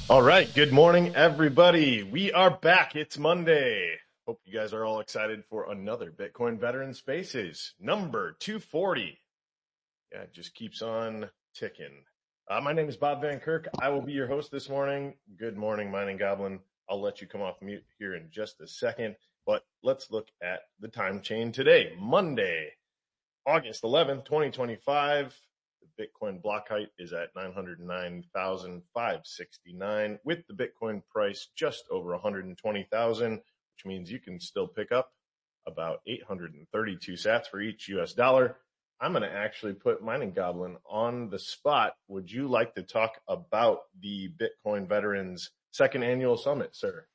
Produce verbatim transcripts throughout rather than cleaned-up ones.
All right. Good morning, everybody. We are back. It's Monday. Hope you guys are all excited for another Bitcoin Veteran Spaces, number two forty. Yeah, it just keeps on ticking. Uh, my name is Bob Van Kirk. I will be your host this morning. Good morning, Mining Goblin. I'll let you come off mute here in just a second, but let's look at the time chain today, Monday, August eleventh, twenty twenty-five. The Bitcoin block height is at nine hundred nine thousand five hundred sixty-nine with the Bitcoin price just over one hundred twenty thousand, which means you can still pick up about eight hundred thirty-two sats for each U S dollar. I'm going to actually put Mining Goblin on the spot. Would you like to talk about the Bitcoin Veterans second annual summit, sir?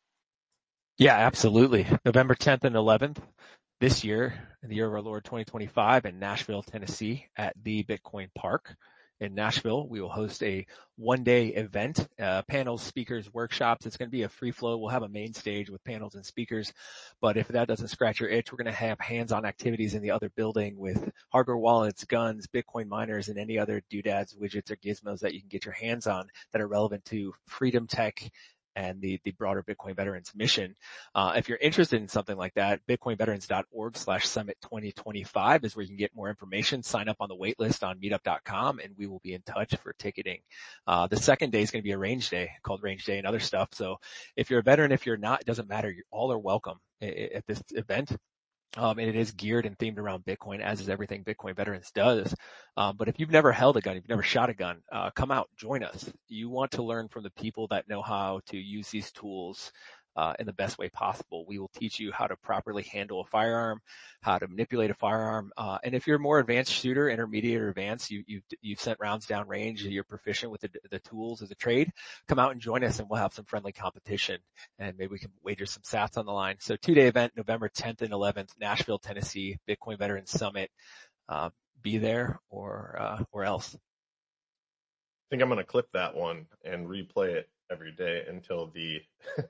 Yeah, absolutely. November tenth and eleventh this year, in the year of our Lord twenty twenty-five, in Nashville, Tennessee, at the Bitcoin Park in Nashville. We will host a one-day event, uh, panels, speakers, workshops. It's going to be a free flow. We'll have a main stage with panels and speakers. But if that doesn't scratch your itch, we're going to have hands-on activities in the other building with hardware wallets, guns, Bitcoin miners, and any other doodads, widgets, or gizmos that you can get your hands on that are relevant to Freedom Tech and the, the broader Bitcoin Veterans mission. Uh, if you're interested in something like that, bitcoinveterans.org slash summit 2025 is where you can get more information. Sign up on the wait list on meetup dot com and we will be in touch for ticketing. Uh, the second day is going to be a range day called range day and other stuff. So if you're a veteran, if you're not, it doesn't matter. You all are welcome at this event. Um, and it is geared and themed around Bitcoin, as is everything Bitcoin Veterans does. Um, but if you've never held a gun, if you've never shot a gun, uh, come out, join us. You want to learn from the people that know how to use these tools uh, in the best way possible. We will teach you how to properly handle a firearm, how to manipulate a firearm. Uh, and if you're a more advanced shooter, intermediate or advanced, you, you've, you've sent rounds down range, you're proficient with the, the tools as a trade, come out and join us and we'll have some friendly competition and maybe we can wager some sats on the line. So two-day event, November tenth and eleventh, Nashville, Tennessee, Bitcoin Veterans Summit. Uh, be there or, uh, or else. I think I'm going to clip that one and replay it every day until the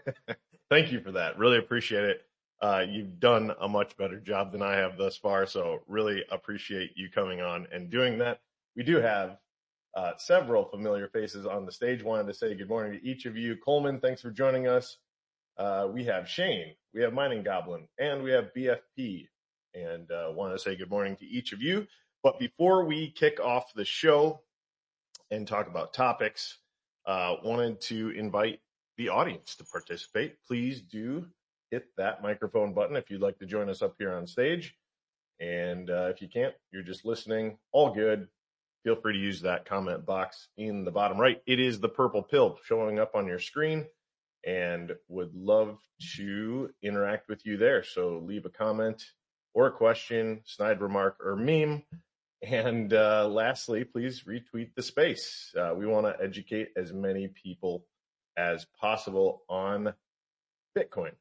thank you for that. Really appreciate it. Uh, you've done a much better job than I have thus far, so really appreciate you coming on and doing that. We do have uh, several familiar faces on the stage. Wanted to say good morning to each of you. Coleman, thanks for joining us. Uh, we have Shane, we have Mining Goblin, and we have B F P. And uh, want to say good morning to each of you. But before we kick off the show and talk about topics, uh, wanted to invite the audience to participate. Please do hit that microphone button if you'd like to join us up here on stage. And uh, if you can't, you're just listening, all good. Feel free to use that comment box in the bottom right. It is the purple pill showing up on your screen and would love to interact with you there. So leave a comment or a question, snide remark, or meme. And uh, lastly, please retweet the space. Uh, we want to educate as many people as possible on Bitcoin.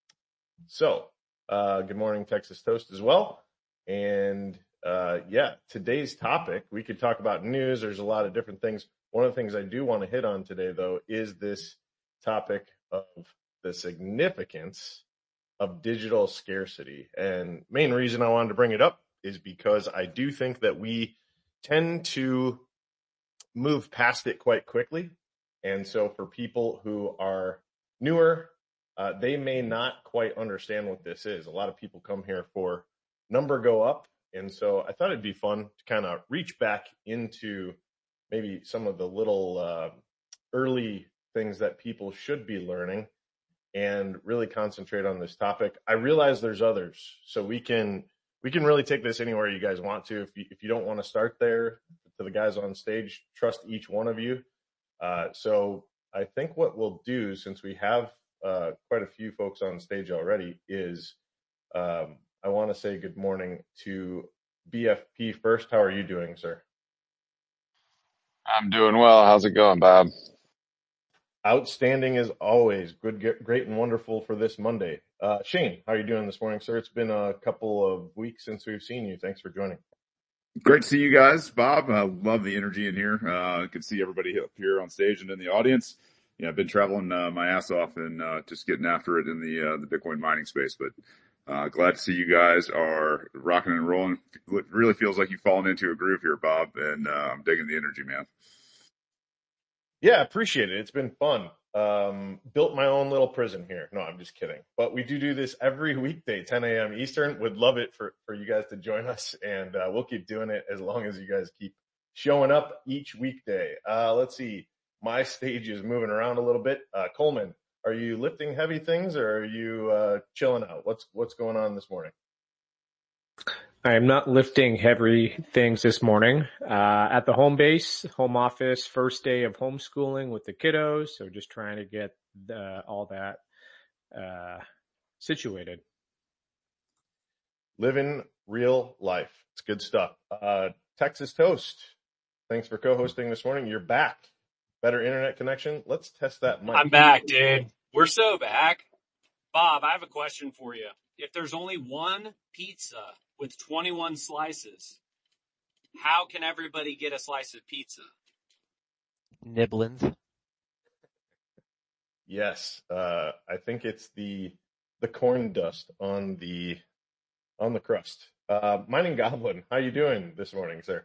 So, uh, good morning, Texas Toast as well. And uh, yeah, today's topic, we could talk about news. There's a lot of different things. One of the things I do want to hit on today, though, is this topic of the significance of digital scarcity. And main reason I wanted to bring it up is because I do think that we tend to move past it quite quickly. And so for people who are newer, uh, they may not quite understand what this is. A lot of people come here for number go up. And so I thought it'd be fun to kind of reach back into maybe some of the little uh, early things that people should be learning and really concentrate on this topic. I realize there's others, so we can we can really take this anywhere you guys want to. If you, if you don't want to start there, to the guys on stage, trust each one of you. Uh, so I think what we'll do, since we have uh, quite a few folks on stage already, is um, I want to say good morning to B F P first. How are you doing, sir? I'm doing well. How's it going, Bob? Outstanding as always. Good, great, and wonderful for this Monday. Uh, Shane, how are you doing this morning, sir? It's been a couple of weeks since we've seen you. Thanks for joining. Great to see you guys, Bob. I love the energy in here. Uh, I can see everybody up here on stage and in the audience. Yeah, I've been traveling uh, my ass off and uh, just getting after it in the uh, the Bitcoin mining space. But uh, glad to see you guys are rocking and rolling. It really feels like you've fallen into a groove here, Bob, and uh, I'm digging the energy, man. Yeah, appreciate it. It's been fun. Um, built my own little prison here. No, I'm just kidding. But we do do this every weekday, ten a.m. Eastern. Would love it for, for you guys to join us, and uh, we'll keep doing it as long as you guys keep showing up each weekday. Uh, let's see. My stage is moving around a little bit. Uh, Coleman, are you lifting heavy things or are you uh, chilling out? What's what's going on this morning? I am not lifting heavy things this morning. Uh, at the home base, home office, first day of homeschooling with the kiddos. So just trying to get the, all that uh, situated. Living real life. It's good stuff. Uh, Texas Toast, thanks for co-hosting this morning. You're back. Better internet connection. Let's test that mic. I'm back, dude. We're so back. Bob, I have a question for you. If there's only one pizza with twenty-one slices, how can everybody get a slice of pizza? Nibblins. Yes, uh, I think it's the the corn dust on the on the crust. Uh, Mining Goblin, how you doing this morning, sir?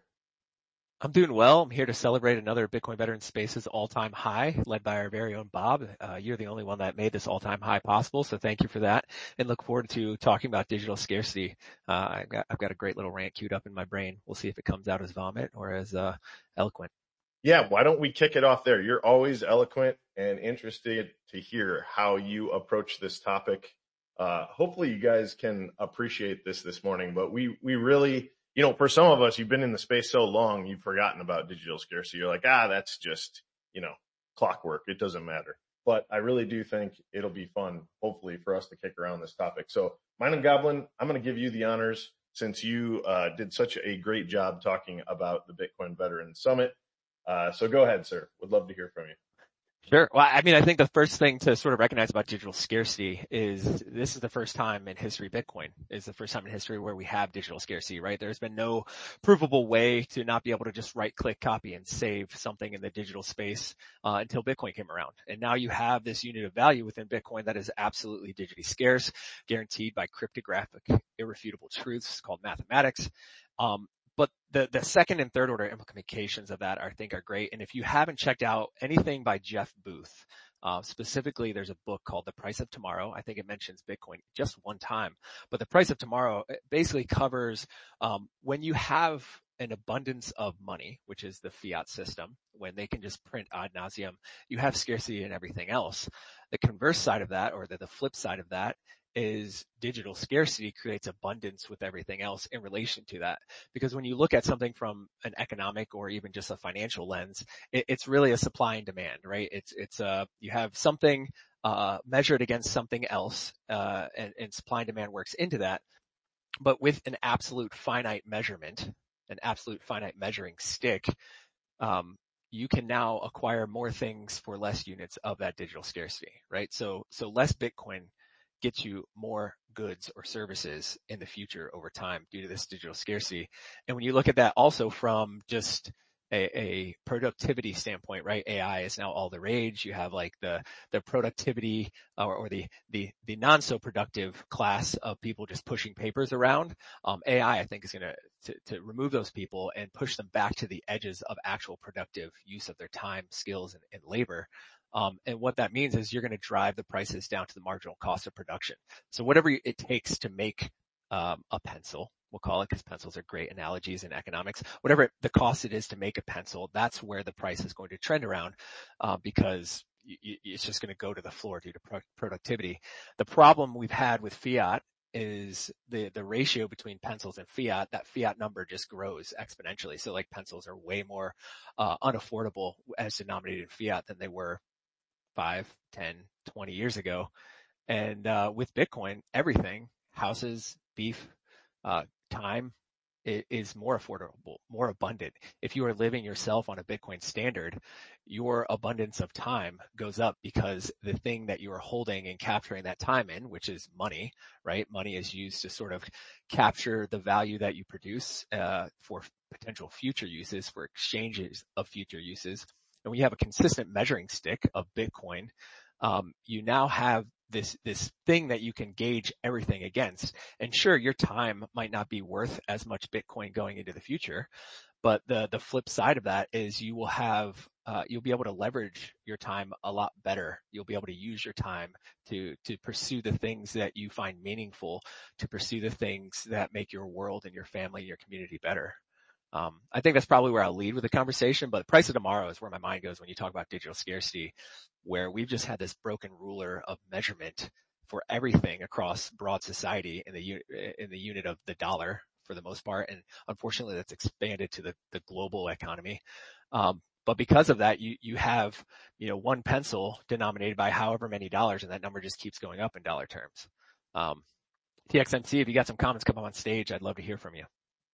I'm doing well. I'm here to celebrate another Bitcoin Veteran Spaces all-time high, led by our very own Bob. Uh, you're the only one that made this all-time high possible, so thank you for that. And look forward to talking about digital scarcity. Uh, I've got, I've got a great little rant queued up in my brain. We'll see if it comes out as vomit or as uh, eloquent. Yeah, why don't we kick it off there? You're always eloquent and interested to hear how you approach this topic. Uh, hopefully you guys can appreciate this this morning, but we, we really, you know, for some of us, you've been in the space so long, you've forgotten about digital scarcity. You're like, ah, that's just, you know, clockwork. It doesn't matter. But I really do think it'll be fun, hopefully, for us to kick around this topic. So, Mining Goblin, I'm going to give you the honors since you uh, did such a great job talking about the Bitcoin Veteran Summit. Uh, so go ahead, sir. Would love to hear from you. Sure. Well, I mean, I think the first thing to sort of recognize about digital scarcity is this is the first time in history, Bitcoin is the first time in history where we have digital scarcity, right? There's been no provable way to not be able to just right click, copy and save something in the digital space, uh, until Bitcoin came around. And now you have this unit of value within Bitcoin that is absolutely digitally scarce, guaranteed by cryptographic, irrefutable truths called mathematics. Um, But the, the second and third order implications of that I think are great. And if you haven't checked out anything by Jeff Booth, uh, specifically there's a book called The Price of Tomorrow. I think it mentions Bitcoin just one time, but The Price of Tomorrow basically covers, um, when you have an abundance of money, which is the fiat system, when they can just print ad nauseum, you have scarcity in everything else. The converse side of that, or the, the flip side of that, is digital scarcity creates abundance with everything else in relation to that. Because when you look at something from an economic or even just a financial lens, it, it's really a supply and demand, right? It's, it's, uh, you have something, uh, measured against something else, uh, and, and supply and demand works into that. But with an absolute finite measurement, an absolute finite measuring stick, um, you can now acquire more things for less units of that digital scarcity, right? So, so less Bitcoin gets you more goods or services in the future over time due to this digital scarcity. And when you look at that also from just a, a productivity standpoint, right? A I is now all the rage. You have like the, the productivity or, or the, the, the non so productive class of people just pushing papers around. Um, A I, I think is going to, to remove those people and push them back to the edges of actual productive use of their time, skills and, and labor. Um, and what that means is you're going to drive the prices down to the marginal cost of production. So whatever it takes to make um, a pencil, we'll call it, because pencils are great analogies in economics, whatever it, the cost it is to make a pencil, that's where the price is going to trend around, uh, because y- y- it's just going to go to the floor due to pro- productivity. The problem we've had with fiat is the, the ratio between pencils and fiat. That fiat number just grows exponentially. So like pencils are way more uh, unaffordable as denominated in fiat than they were five, ten, twenty years ago. And, uh, with Bitcoin, everything, houses, beef, uh, time is more affordable, more abundant. If you are living yourself on a Bitcoin standard, your abundance of time goes up because the thing that you are holding and capturing that time in, which is money, right? Money is used to sort of capture the value that you produce, uh, for potential future uses, for exchanges of future uses. And when you have a consistent measuring stick of Bitcoin, um, you now have this, this thing that you can gauge everything against. And sure, your time might not be worth as much Bitcoin going into the future, but the, the flip side of that is you will have, uh, you'll be able to leverage your time a lot better. You'll be able to use your time to, to pursue the things that you find meaningful, to pursue the things that make your world and your family and your community better. Um, I think that's probably where I'll lead with the conversation, but the price of tomorrow is where my mind goes when you talk about digital scarcity, where we've just had this broken ruler of measurement for everything across broad society in the, in the unit of the dollar for the most part. And unfortunately that's expanded to the, the global economy. Um, but because of that, you, you have, you know, one pencil denominated by however many dollars, and that number just keeps going up in dollar terms. Um, T X M C, if you got some comments, come up on stage. I'd love to hear from you.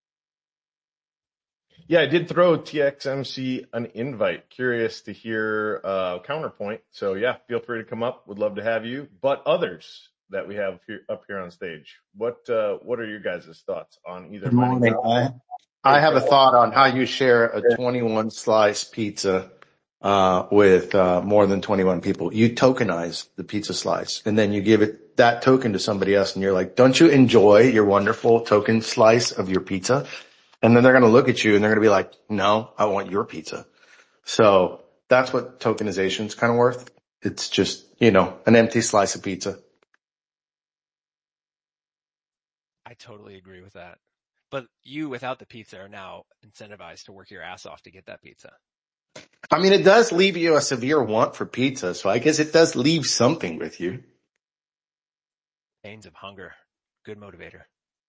Yeah, I did throw T X M C an invite. Curious to hear uh counterpoint. So yeah, feel free to come up. Would love to have you. But others that we have here, up here on stage, what uh what are your guys' thoughts on either? Good morning. I I have a thought on how you share a twenty-one slice pizza uh with uh more than twenty-one people. You tokenize the pizza slice and then you give it that token to somebody else and you're like, "Don't you enjoy your wonderful token slice of your pizza?" And then they're going to look at you and they're going to be like, "No, I want your pizza." So that's what tokenization is kind of worth. It's just, you know, an empty slice of pizza. I totally agree with that. But you, without the pizza, are now incentivized to work your ass off to get that pizza. I mean, it does leave you a severe want for pizza. So I guess it does leave something with you. Pains of hunger. Good motivator.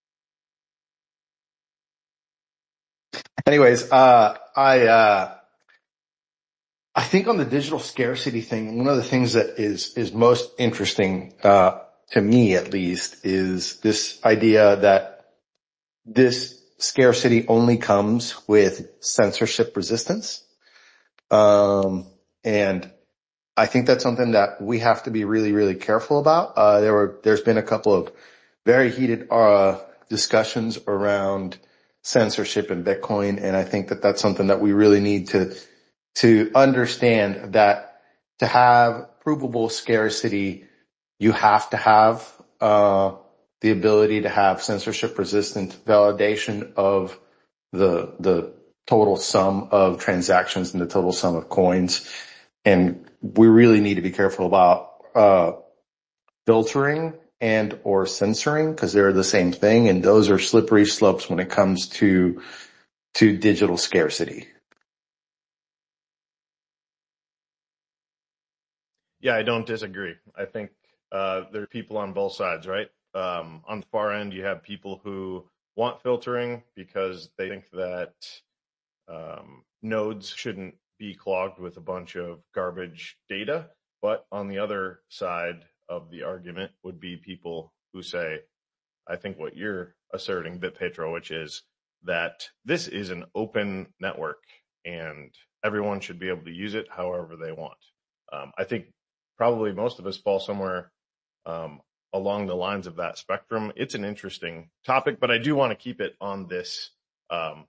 Anyways, uh, I, uh, I think on the digital scarcity thing, one of the things that is, is most interesting, uh, to me at least, is this idea that this scarcity only comes with censorship resistance. Um, and I think that's something that we have to be really, really careful about. Uh, there were, there's been a couple of very heated, uh, discussions around censorship in Bitcoin. And I think that that's something that we really need to, to understand, that to have provable scarcity, you have to have, uh, the ability to have censorship resistant validation of the, the total sum of transactions and the total sum of coins. And we really need to be careful about, uh, filtering and or censoring, because they're the same thing. And those are slippery slopes when it comes to, to digital scarcity. Yeah, I don't disagree. I think uh there are people on both sides, right? Um, on the far end, you have people who want filtering because they think that um, nodes shouldn't be clogged with a bunch of garbage data. But on the other side of the argument would be people who say, I think what you're asserting, BitPetro, which is that this is an open network and everyone should be able to use it however they want. Um, I think probably most of us fall somewhere um, along the lines of that spectrum. It's an interesting topic, but I do want to keep it on this um,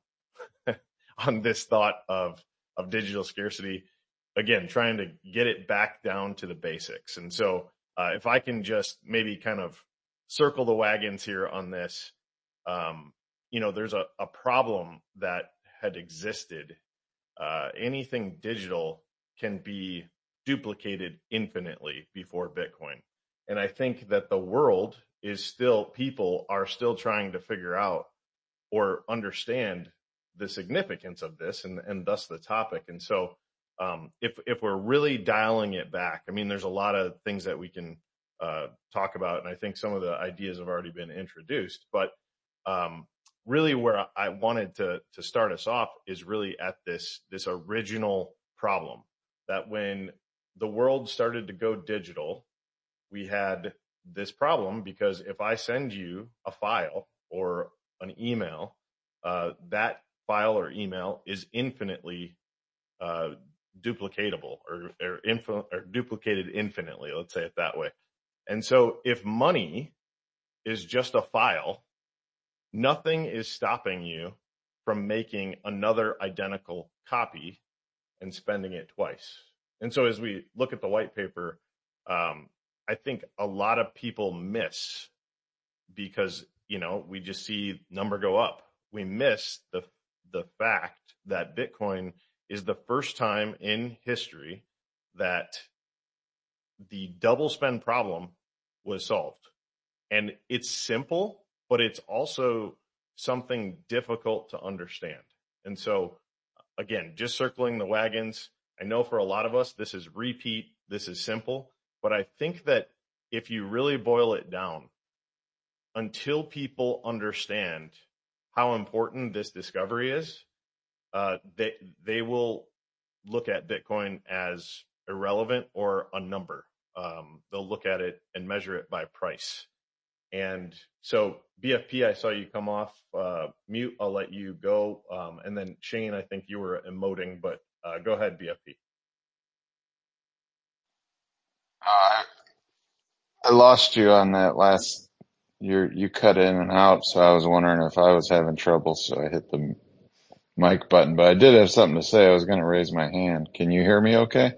on this thought of of digital scarcity. Again, trying to get it back down to the basics. And so uh, if I can just maybe kind of circle the wagons here on this, um, you know, there's a, a problem that had existed. Uh, anything digital can be duplicated infinitely before Bitcoin. And I think that the world is still, people are still trying to figure out or understand the significance of this, and, and thus the topic. And so um, if, if we're really dialing it back, I mean, there's a lot of things that we can uh, talk about. And I think some of the ideas have already been introduced, but um, really where I wanted to, to start us off is really at this, this original problem that when the world started to go digital, we had this problem because if I send you a file or an email, uh, that file or email is infinitely uh, duplicatable or, or, info, or duplicated infinitely. Let's say it that way. And so if money is just a file, nothing is stopping you from making another identical copy and spending it twice. And so as we look at the white paper, um, I think a lot of people miss because, you know, we just see number go up. We miss the the fact that Bitcoin is the first time in history that the double spend problem was solved. And it's simple, but it's also something difficult to understand. And so, again, just circling the wagons, I know for a lot of us, this is repeat, this is simple, but I think that if you really boil it down, until people understand how important this discovery is, uh, they they will look at Bitcoin as irrelevant or a number. Um, they'll look at it and measure it by price. And so, B F P, I saw you come off uh, mute. I'll let you go. Um, and then Shane, I think you were emoting, but uh, go ahead, B F P. Uh, I lost you on that last. You you cut in and out, so I was wondering if I was having trouble, so I hit the mic button. But I did have something to say. I was going to raise my hand. Can you hear me okay?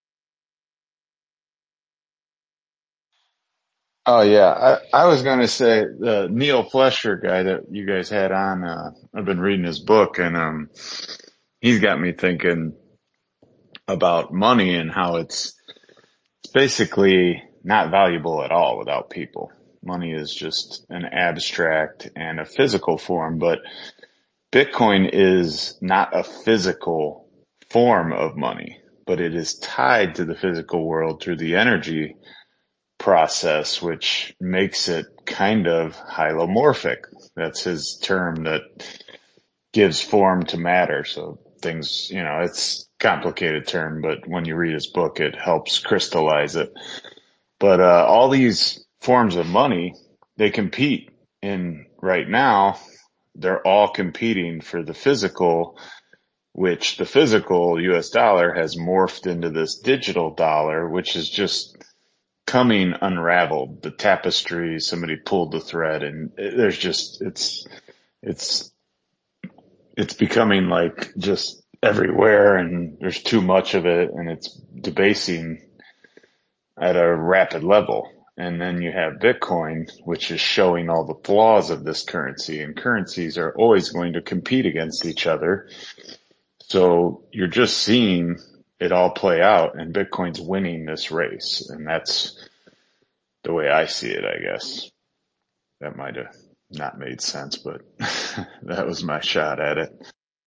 Oh yeah, I, I was going to say the Neil Flesher guy that you guys had on. Uh, I've been reading his book, and um, he's got me thinking about money and how it's it's basically not valuable at all without people. Money is just an abstract and a physical form, but Bitcoin is not a physical form of money, but it is tied to the physical world through the energy process, which makes it kind of hylomorphic. That's his term that gives form to matter. So things, you know, it's a complicated term, but when you read his book, it helps crystallize it. But uh, all these forms of money, they compete in right now. They're all competing for the physical, which the physical U S dollar has morphed into this digital dollar, which is just coming unraveled. The tapestry, somebody pulled the thread, and there's just, it's, it's, it's becoming like just everywhere, and there's too much of it, and it's debasing at a rapid level. And then you have Bitcoin, which is showing all the flaws of this currency, and currencies are always going to compete against each other. So you're just seeing it all play out, and Bitcoin's winning this race. And that's the way I see it, I guess. That might have not made sense, but that was my shot at it.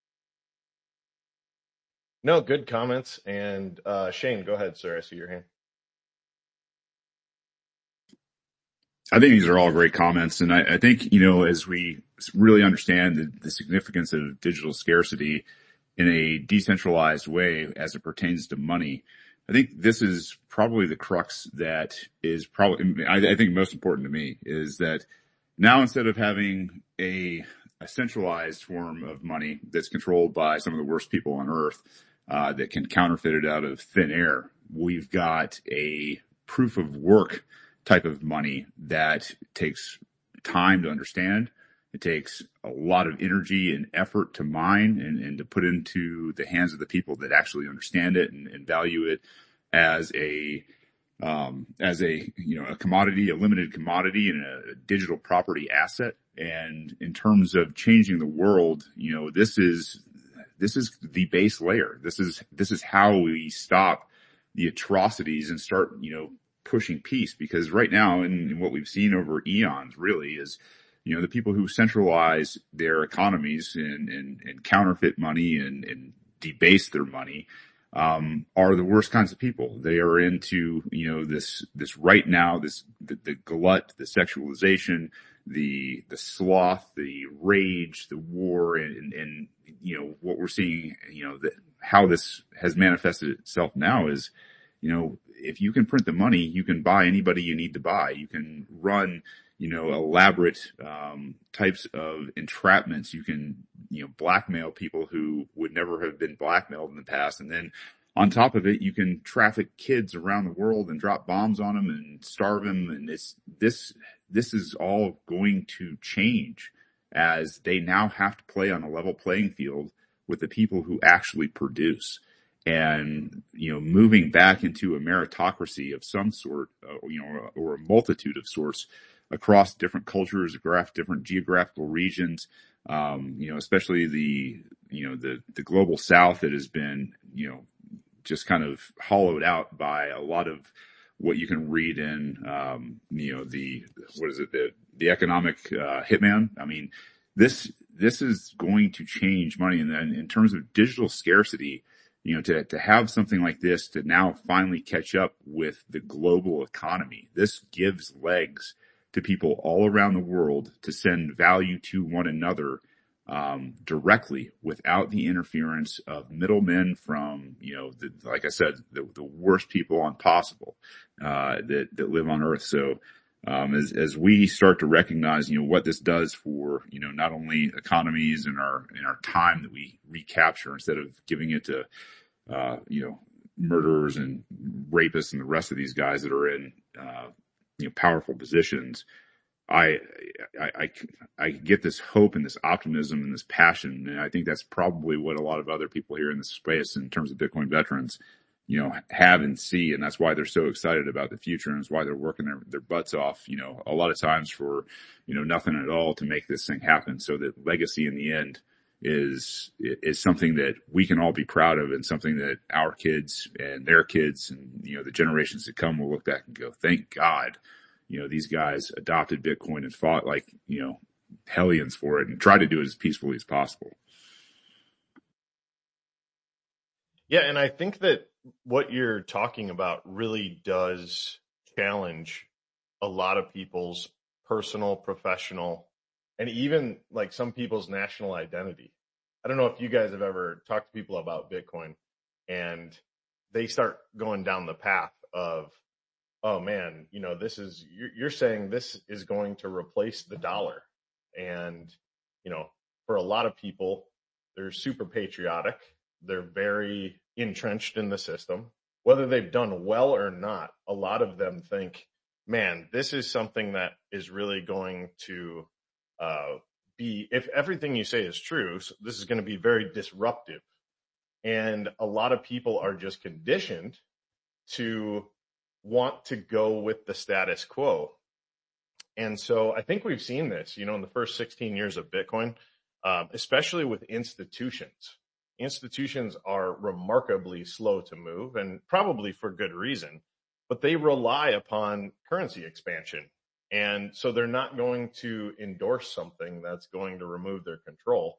No, good comments. And uh, Shane, go ahead, sir. I see your hand. I think these are all great comments. And I, I think, you know, as we really understand the, the significance of digital scarcity in a decentralized way as it pertains to money, I think this is probably the crux that is probably, I, I think most important to me is that now instead of having a, a centralized form of money that's controlled by some of the worst people on earth, uh, that can counterfeit it out of thin air, we've got a proof of work type of money that takes time to understand. It takes a lot of energy and effort to mine and, and to put into the hands of the people that actually understand it and, and value it as a, um, as a, you know, a commodity, a limited commodity and a digital property asset. And in terms of changing the world, you know, this is, this is the base layer. This is, this is how we stop the atrocities and start, you know, pushing peace, because right now, and what we've seen over eons really is, you know, the people who centralize their economies and, and, and counterfeit money and, and debase their money, um, are the worst kinds of people. They are into, you know, this, this right now, this, the, the glut, the sexualization, the, the sloth, the rage, the war, and, and, you know, what we're seeing, you know, that how this has manifested itself now is, you know, if you can print the money, you can buy anybody you need to buy. You can run, you know, elaborate, um, types of entrapments. You can, you know, blackmail people who would never have been blackmailed in the past. And then on top of it, you can traffic kids around the world and drop bombs on them and starve them. And this, this, this is all going to change as they now have to play on a level playing field with the people who actually produce. and, you know, moving back into a meritocracy of some sort, uh, you know, or a multitude of sorts across different cultures, across different geographical regions, um, you know, especially the, you know, the, the global South that has been, you know, just kind of hollowed out by a lot of what you can read in, um, you know, the, what is it, the, the economic, uh, hitman. I mean, this, this is going to change money. And then in terms of digital scarcity, you know, to, to have something like this to now finally catch up with the global economy, this gives legs to people all around the world to send value to one another, um, directly without the interference of middlemen from, you know, the, like I said, the, the worst people on possible, uh, that, that live on earth. So, um, as, as we start to recognize, you know, what this does for, you know, not only economies and our, and our time that we recapture instead of giving it to, uh, you know, murderers and rapists and the rest of these guys that are in, uh, you know, powerful positions. I, I, I, I get this hope and this optimism and this passion. And I think that's probably what a lot of other people here in this space in terms of Bitcoin veterans, you know, have and see. And that's why they're so excited about the future. And it's why they're working their, their butts off, you know, a lot of times for, you know, nothing at all to make this thing happen. So that legacy in the end is, is something that we can all be proud of and something that our kids and their kids and, you know, the generations to come will look back and go, thank God, you know, these guys adopted Bitcoin and fought like, you know, hellions for it and tried to do it as peacefully as possible. Yeah. And I think that what you're talking about really does challenge a lot of people's personal, professional, and even like some people's national identity. I don't know if you guys have ever talked to people about Bitcoin and they start going down the path of, oh man, you know, this is, you're, you're saying this is going to replace the dollar. And, you know, for a lot of people, they're super patriotic. They're very entrenched in the system. Whether they've done well or not, a lot of them think, man, this is something that is really going to uh, be, if everything you say is true, so this is going to be very disruptive. And a lot of people are just conditioned to want to go with the status quo. And so I think we've seen this, you know, in the first sixteen years of Bitcoin, um, especially with institutions. Institutions are remarkably slow to move and probably for good reason, but they rely upon currency expansion. And so they're not going to endorse something that's going to remove their control.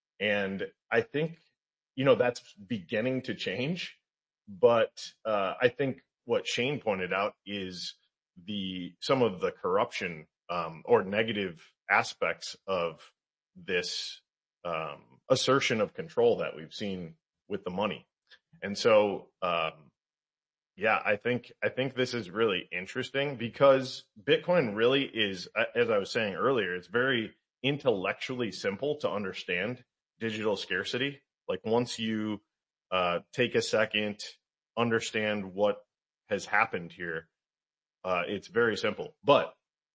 And I think, you know, that's beginning to change. But uh, I think what Shane pointed out is the some of the corruption um, or negative aspects of this um, assertion of control that we've seen with the money. And so, um, yeah, I think I think this is really interesting because Bitcoin really is, as I was saying earlier, it's very intellectually simple to understand digital scarcity. Like once you uh, take a second, understand what has happened here, uh, it's very simple, but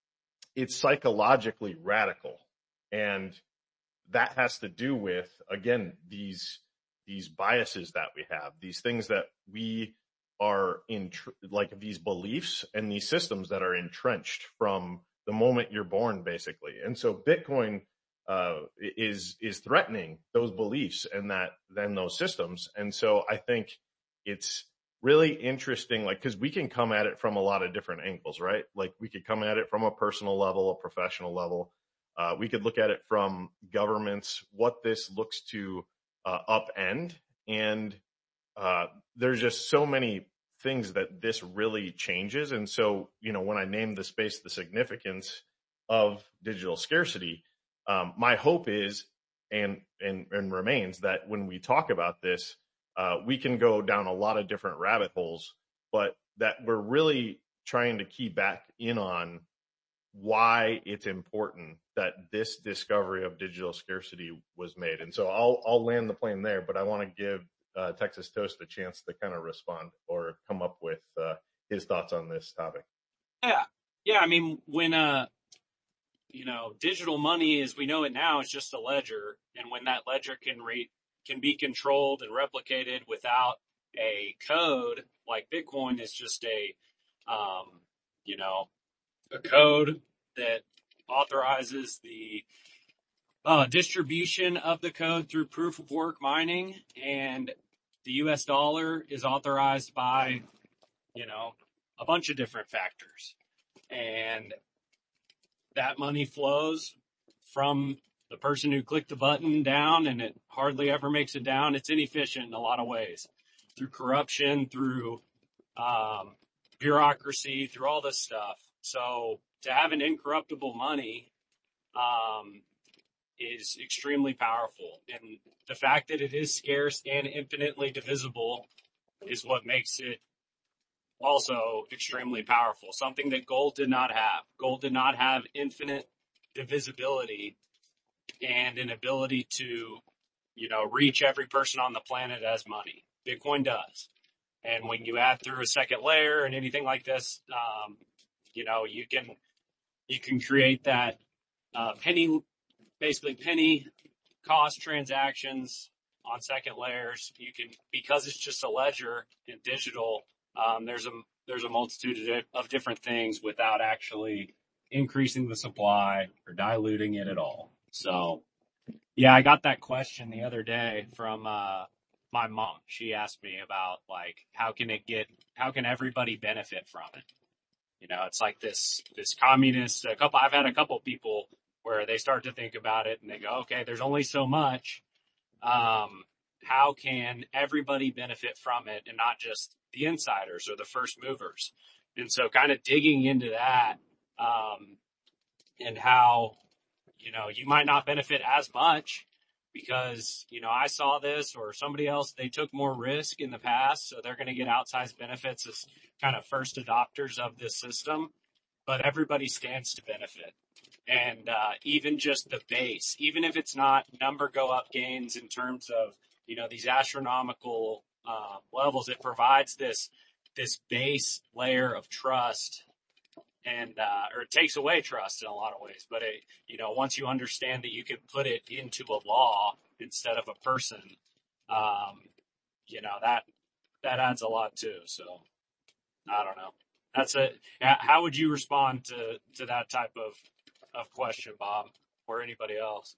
it's psychologically radical. And that has to do with, again, these, these biases that we have, these things that we are in, like these beliefs and these systems that are entrenched from the moment you're born, basically. And so Bitcoin, uh, is, is threatening those beliefs and that, then those systems. And so I think it's really interesting, like, cause we can come at it from a lot of different angles, right? Like we could come at it from a personal level, a professional level. Uh, we could look at it from governments, what this looks to, uh, upend. And, uh, there's just so many things that this really changes. And so, you know, when I named the space, the significance of digital scarcity, um, my hope is, and, and, and remains that when we talk about this, uh, we can go down a lot of different rabbit holes, but that we're really trying to key back in on why it's important that this discovery of digital scarcity was made. And so I'll, I'll land the plane there, but I want to give uh, Texas Toast a chance to kind of respond or come up with uh, his thoughts on this topic. Yeah. Yeah. I mean, when, uh, you know, digital money as we know it now is just a ledger. And when that ledger can re- can be controlled and replicated without A code like Bitcoin is just a, um, you know, a code that authorizes the uh, distribution of the code through proof of work mining, and the U S dollar is authorized by, you know, a bunch of different factors. And that money flows from the person who clicked the button down, and it hardly ever makes it down. It's inefficient in a lot of ways, through corruption, through um, bureaucracy, through all this stuff. So to have an incorruptible money um, is extremely powerful. And the fact that it is scarce and infinitely divisible is what makes it also extremely powerful. Something that gold did not have. Gold did not have infinite divisibility and an ability to, you know, reach every person on the planet as money. Bitcoin does. And when you add through a second layer and anything like this, um, you know, you can, you can create that, uh, penny, basically penny cost transactions on second layers. You can, because it's just a ledger and digital, um, there's a, there's a multitude of, of different things without actually increasing the supply or diluting it at all. So yeah, I got that question the other day from, uh, my mom. She asked me about, like, how can it get, how can everybody benefit from it? You know, it's like this, this communist, a couple, I've had a couple people where they start to think about it and they go, okay, there's only so much. Um, how can everybody benefit from it and not just the insiders or the first movers? And so kind of digging into that, um, and how, you know, you might not benefit as much because, you know, I saw this or somebody else, they took more risk in the past, so they're going to get outsized benefits as kind of first adopters of this system, but everybody stands to benefit. And uh, even just the base, even if it's not number go up gains in terms of, you know, these astronomical uh, levels, it provides this, this base layer of trust. And, uh, or it takes away trust in a lot of ways, but it, you know, once you understand that you can put it into a law instead of a person, um, you know, that, that adds a lot too. So I don't know. That's it. How would you respond to, to that type of, of question, Bob, or anybody else?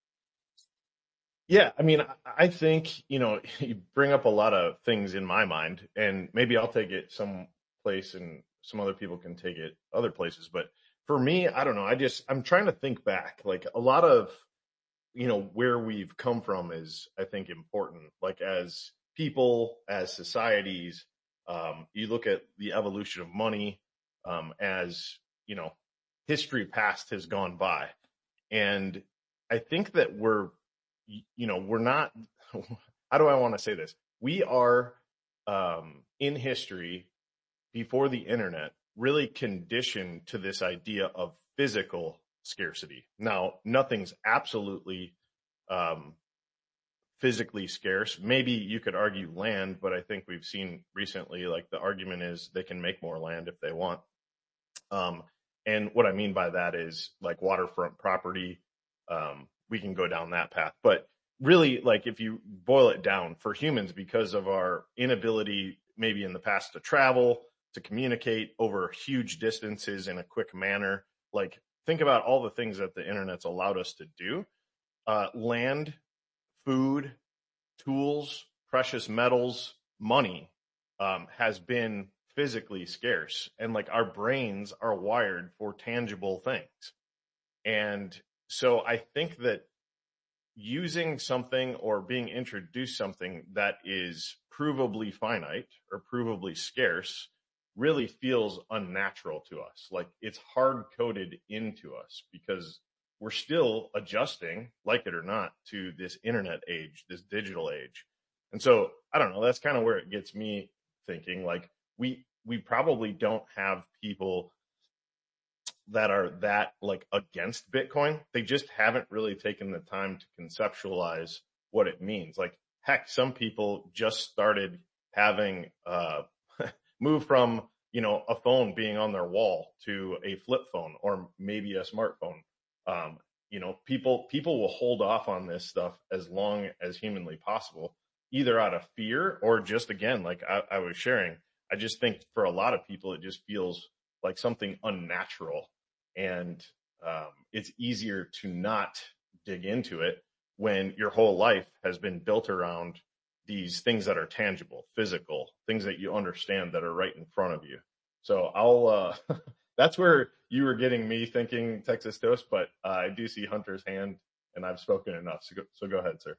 Yeah, I mean, I- I think, you know, you bring up a lot of things in my mind, and maybe I'll take it some place and some other people can take it other places. But for me, I don't know. I just, I'm trying to think back. Like a lot of, you know, where we've come from is, I think, important. Like as people, as societies, um, you look at the evolution of money, um, as, you know, history past has gone by. And I think that we're, you know, we're not, how do I want to say this? We are, um, in history before the internet really conditioned to this idea of physical scarcity. Now, nothing's absolutely, um, physically scarce. Maybe you could argue land, but I think we've seen recently, like the argument is they can make more land if they want. Um, and what I mean by that is like waterfront property. Um, we can go down that path, but really, like if you boil it down for humans, because of our inability maybe in the past to travel, to communicate over huge distances in a quick manner, like think about all the things that the internet's allowed us to do. Uh, land, food, tools, precious metals, money, um, has been physically scarce. And like our brains are wired for tangible things. And so I think that using something or being introduced something that is provably finite or provably scarce really feels unnatural to us. Like it's hard coded into us because we're still adjusting, like it or not, to this internet age, this digital age. And so I don't know, that's kind of where it gets me thinking. Like we, we probably don't have people that are that like against Bitcoin. They just haven't really taken the time to conceptualize what it means. Like heck, some people just started having, uh, move from, you know, a phone being on their wall to a flip phone or maybe a smartphone. Um, you know, people, people will hold off on this stuff as long as humanly possible either out of fear or just, again, like I, I was sharing, I just think for a lot of people, it just feels like something unnatural, and um, it's easier to not dig into it when your whole life has been built around these things that are tangible, physical, things that you understand that are right in front of you. So I'll, uh, that's where you were getting me thinking Texas Toast, but uh, I do see Hunter's hand, and I've spoken enough. So go, so go ahead, sir.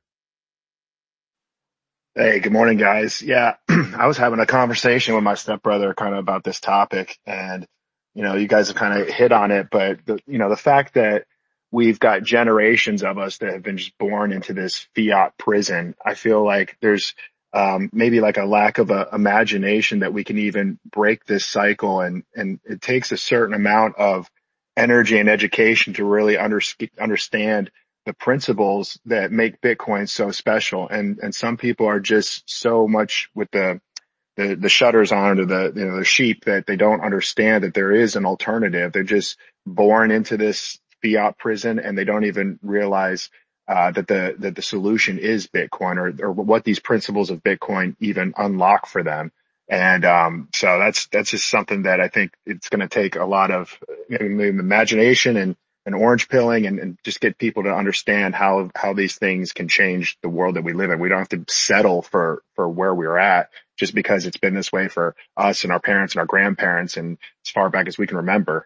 Hey, good morning, guys. Yeah, I was having a conversation with my stepbrother kind of about this topic, and, you know, you guys have kind of hit on it, but the, you know, the fact that we've got generations of us that have been just born into this fiat prison, I feel like there's um, maybe like a lack of a imagination that we can even break this cycle. And, and it takes a certain amount of energy and education to really under, understand the principles that make Bitcoin so special. And, and some people are just so much with the, the, the shutters on to the, you know, the sheep that they don't understand that there is an alternative. They're just born into this fiat prison, and they don't even realize, uh, that the, that the solution is Bitcoin, or, or what these principles of Bitcoin even unlock for them. And, um, so that's, that's just something that I think it's going to take a lot of maybe imagination and, and orange pilling, and, and just get people to understand how, how these things can change the world that we live in. We don't have to settle for, for where we're at just because it's been this way for us and our parents and our grandparents and as far back as we can remember.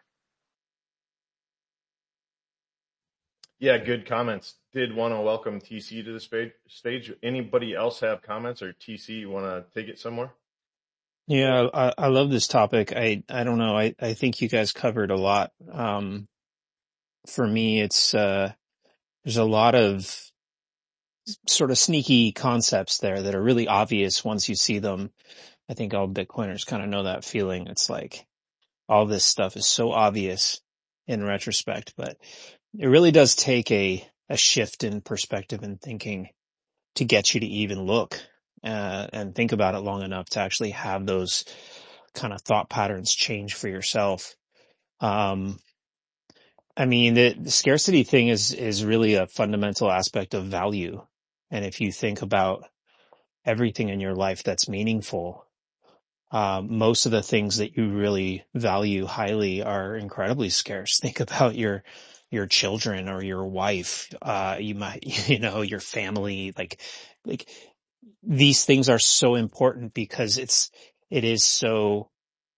Yeah, good comments. Did want to welcome T C to the stage. Anybody else have comments, or T C, you want to take it somewhere? Yeah, I, I love this topic. I, I don't know. I, I think you guys covered a lot. Um, for me, it's, uh, there's a lot of sort of sneaky concepts there that are really obvious once you see them. I think all Bitcoiners kind of know that feeling. It's like all this stuff is so obvious in retrospect, but it really does take a, a shift in perspective and thinking to get you to even look, uh, and think about it long enough to actually have those kind of thought patterns change for yourself. Um, I mean, the, the scarcity thing is, is really a fundamental aspect of value. And if you think about everything in your life that's meaningful, uh, most of the things that you really value highly are incredibly scarce. Think about your, your children or your wife, uh, you might, you know, your family, like, like these things are so important because it's, it is so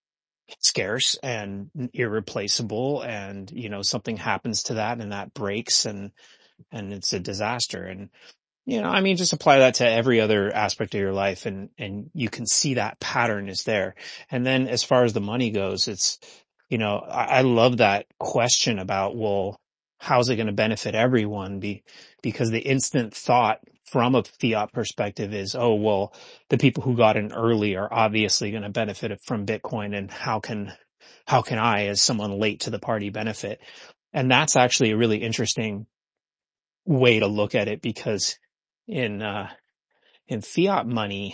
scarce and irreplaceable, and, you know, something happens to that and that breaks, and, and it's a disaster. And, you know, I mean, just apply that to every other aspect of your life, and, and you can see that pattern is there. And then as far as the money goes, it's, you know, I, I love that question about, well, how's it going to benefit everyone? Be, because the instant thought from a fiat perspective is, oh, well, the people who got in early are obviously going to benefit from Bitcoin, and how can, how can I, as someone late to the party, benefit? And that's actually a really interesting way to look at it, because in, uh, in fiat money,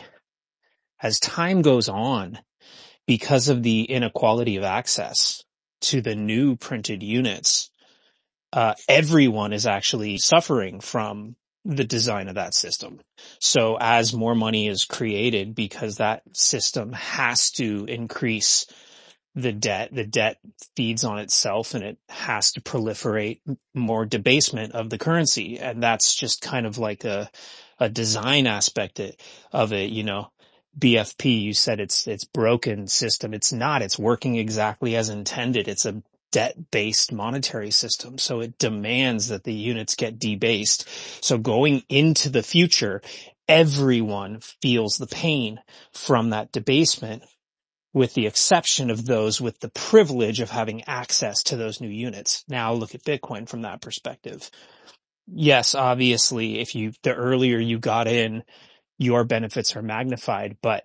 as time goes on, because of the inequality of access to the new printed units, uh, everyone is actually suffering from the design of that system. So as more money is created, because that system has to increase the debt, the debt feeds on itself, and it has to proliferate more debasement of the currency. And that's just kind of like a, a design aspect of it, you know. B F P, you said it's, it's broken system. It's not. It's working exactly as intended. It's a debt-based monetary system. So it demands that the units get debased. So going into the future, everyone feels the pain from that debasement, with the exception of those with the privilege of having access to those new units. Now look at Bitcoin from that perspective. Yes, obviously, if you, the earlier you got in, your benefits are magnified, but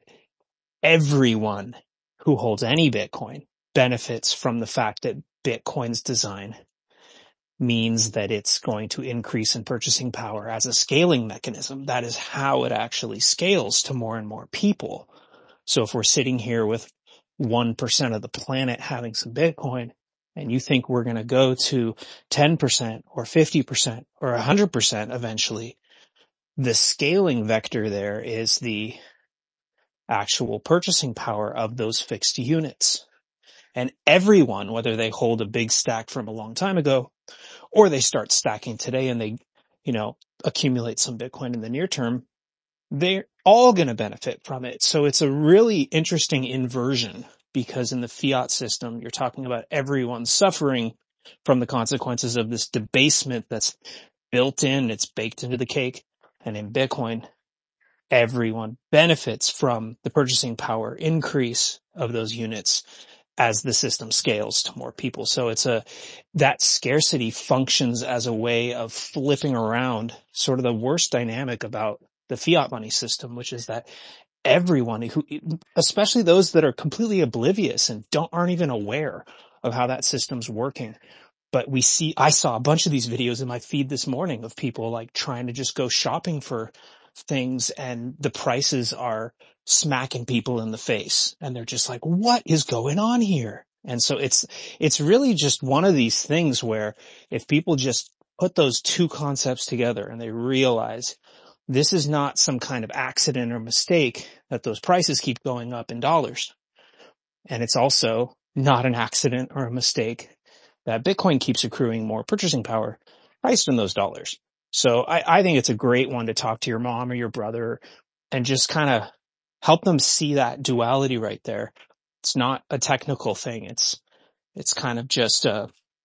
everyone who holds any Bitcoin benefits from the fact that Bitcoin's design means that it's going to increase in purchasing power as a scaling mechanism. That is how it actually scales to more and more people. So if we're sitting here with one percent of the planet having some Bitcoin, and you think we're going to go to ten percent or fifty percent or one hundred percent eventually, the scaling vector there is the actual purchasing power of those fixed units. And everyone, whether they hold a big stack from a long time ago, or they start stacking today and they, you know, accumulate some Bitcoin in the near term, they're all going to benefit from it. So it's a really interesting inversion, because in the fiat system, you're talking about everyone suffering from the consequences of this debasement that's built in, it's baked into the cake. And in Bitcoin, everyone benefits from the purchasing power increase of those units as the system scales to more people. So it's a, that scarcity functions as a way of flipping around sort of the worst dynamic about the fiat money system, which is that everyone who, especially those that are completely oblivious and don't, aren't even aware of how that system's working. But we see, I saw a bunch of these videos in my feed this morning of people like trying to just go shopping for things, and the prices are smacking people in the face, and they're just like, what is going on here? And so it's, it's really just one of these things where if people just put those two concepts together and they realize this is not some kind of accident or mistake that those prices keep going up in dollars. And it's also not an accident or a mistake that Bitcoin keeps accruing more purchasing power priced in those dollars. So I, I think it's a great one to talk to your mom or your brother and just kind of help them see that duality right there. It's not a technical thing. It's, it's kind of just a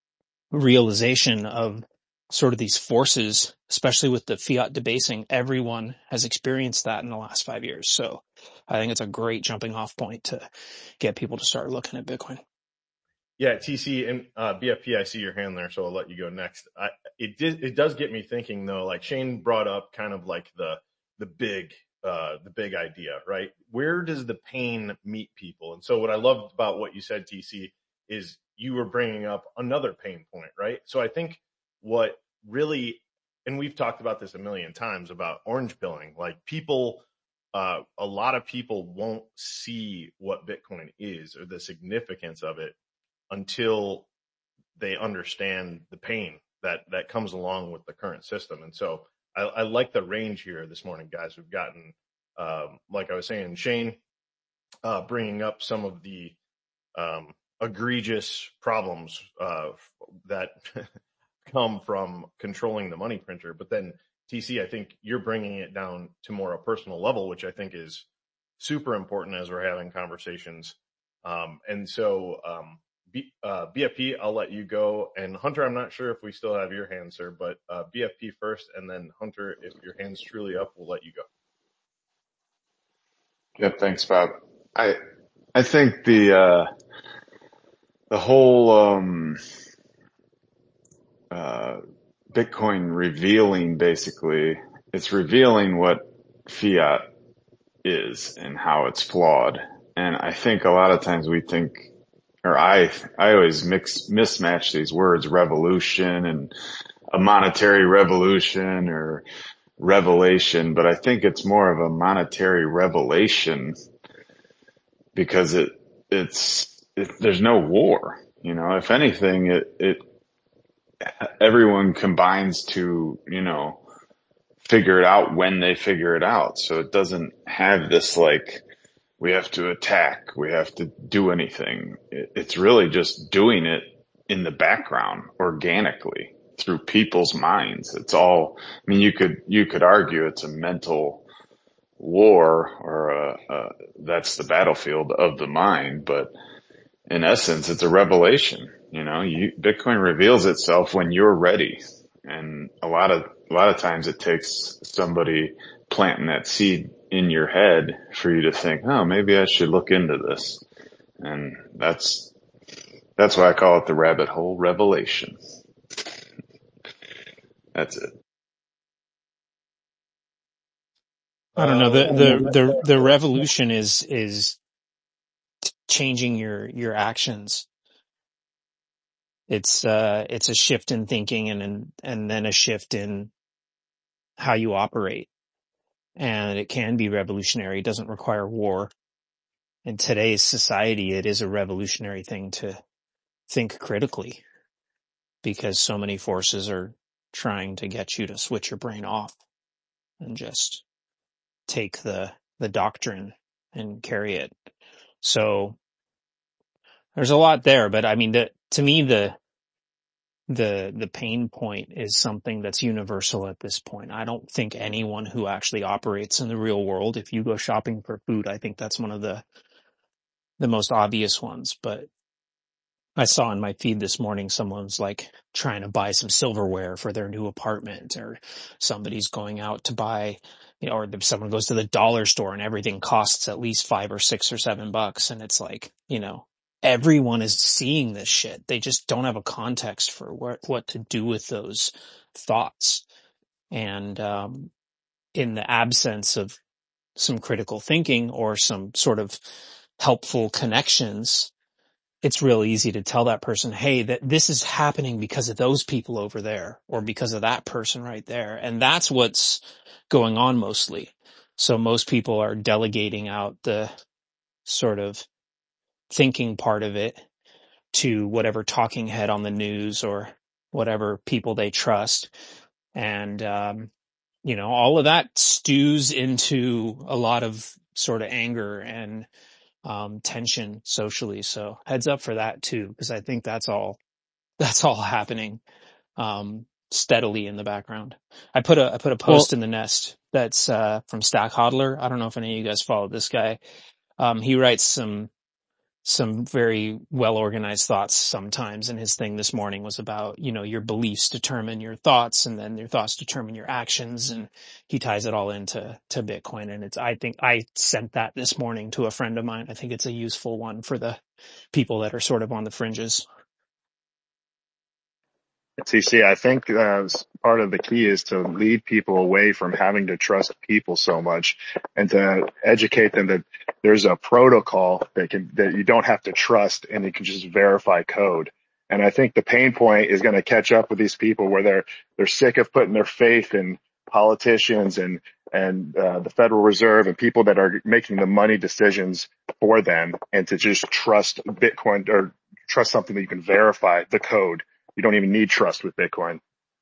realization of sort of these forces, especially with the fiat debasing. Everyone has experienced that in the last five years. So I think it's a great jumping off point to get people to start looking at Bitcoin. Yeah, T C and uh, B F P, I see your hand there, so I'll let you go next. I, it did, it does get me thinking though. Like Shane brought up, kind of like the the big uh, the big idea, right? Where does the pain meet people? And so what I loved about what you said, T C, is you were bringing up another pain point, right? So I think what really, and we've talked about this a million times about orange pilling, like people. Uh, a lot of people won't see what Bitcoin is or the significance of it until they understand the pain that, that comes along with the current system. And so I, I like the range here this morning, guys. We've gotten, um, like I was saying, Shane, uh, bringing up some of the, um, egregious problems, uh, that come from controlling the money printer. But then T C, I think you're bringing it down to more a personal level, which I think is super important as we're having conversations. Um, and so, um, B, uh, B F P, I'll let you go. And Hunter, I'm not sure if we still have your hand, sir, but uh, B F P first, and then Hunter, if your hand's truly up, we'll let you go. Yeah, thanks, Bob. I I think the uh, the whole um, uh, Bitcoin revealing, basically, it's revealing what fiat is and how it's flawed. And I think a lot of times we think, or I, I always mix, mismatch these words, revolution and a monetary revolution or revelation, but I think it's more of a monetary revelation because it, it's, it, there's no war. You know, if anything, it, it, everyone combines to, you know, figure it out when they figure it out. So it doesn't have this like, we have to attack, we have to do anything. It's really just doing it in the background organically through people's minds. It's all, I mean, you could, you could argue it's a mental war or a, a, that's the battlefield of the mind, but in essence, it's a revelation. You know, you, Bitcoin reveals itself when you're ready. And a lot of, a lot of times it takes somebody planting that seed in your head for you to think, oh, maybe I should look into this. And that's, that's why I call it the rabbit hole revelation. That's it. I don't know. The, the, the, the revolution is, is changing your, your actions. It's, uh, it's a shift in thinking and, and, and then a shift in how you operate. And it can be revolutionary. It doesn't require war. In today's society, it is a revolutionary thing to think critically because so many forces are trying to get you to switch your brain off. and just take the, the doctrine and carry it. So there's a lot there, but I mean, the, to me, the, the, the pain point is something that's universal at this point. I don't think anyone who actually operates in the real world, if you go shopping for food, I think that's one of the, the most obvious ones, but I saw in my feed this morning, someone's like trying to buy some silverware for their new apartment, or somebody's going out to buy, you know, or someone goes to the dollar store and everything costs at least five or six or seven bucks. And it's like, you know, everyone is seeing this shit. They just don't have a context for what, what to do with those thoughts. And, um, in the absence of some critical thinking or some sort of helpful connections, it's real easy to tell that person, hey, that this is happening because of those people over there or because of that person right there. And that's what's going on mostly. So most people are delegating out the sort of thinking part of it to whatever talking head on the news or whatever people they trust. And, um, you know, all of that stews into a lot of sort of anger and um, tension socially. So heads up for that too, because I think that's all, that's all happening, um, steadily in the background. I put a, I put a post Well, in the nest that's, uh, from Stack Hodler. I don't know if any of you guys follow this guy. Um, he writes some, some very well organized thoughts sometimes. And his thing this morning was about, you know, your beliefs determine your thoughts and then your thoughts determine your actions. And he ties it all into, to Bitcoin. And it's, I think I sent that this morning to a friend of mine. I think it's a useful one for the people that are sort of on the fringes. T C, I think uh, part of the key is to lead people away from having to trust people so much, and to educate them that there's a protocol that can that you don't have to trust, and you can just verify code. And I think the pain point is going to catch up with these people where they're they're sick of putting their faith in politicians and and uh, the Federal Reserve and people that are making the money decisions for them, and to just trust Bitcoin or trust something that you can verify the code. You don't even need trust with Bitcoin.